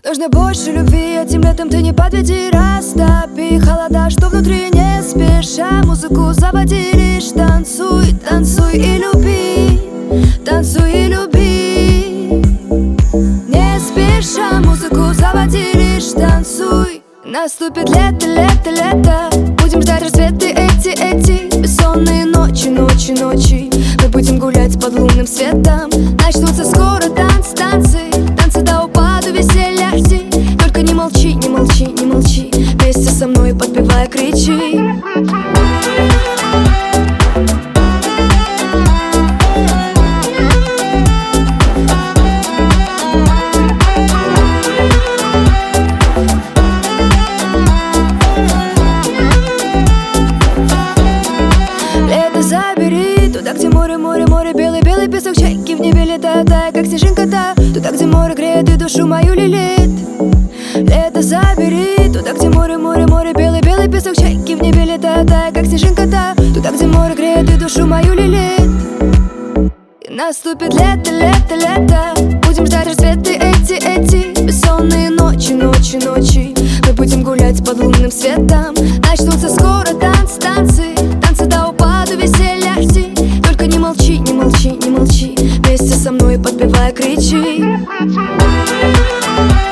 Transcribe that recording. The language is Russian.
Нужно больше любви, этим летом ты не подведи. Растопи холода, что внутри, не спеша музыку заводи. Лишь танцуй, танцуй и люби, танцуй и люби. Не спеша музыку заводи, лишь танцуй. Наступит лето, лето, лето. Будем ждать рассветы эти бессонные ночи, ночи, ночи. Мы будем гулять под лунным светом. Начнутся скоро танцы, танцы, танцы до упаду, веселья жди. Только не молчи, не молчи, не молчи. Вместе со мной подпевая кричи. Забери туда, где море, море, море, белый, белый песок, чайки в небе летают, тая, как снежинка-то. Туда, где море греет и душу мою лилит. Лето забери туда, где море, море, море, белый, белый песок, чайки в небе летают, тая, как снежинка-то. Туда, где море греет и душу мою лилит. И наступит лето, лето, лето. Будем ждать рассветы эти бессонные ночи, ночи, ночи. Мы будем гулять под лунным светом. Начнутся скоро танцы, танцы, танцы до упаду, веселья жди. Только не молчи, не молчи, не молчи. Вместе со мной подпевая кричи.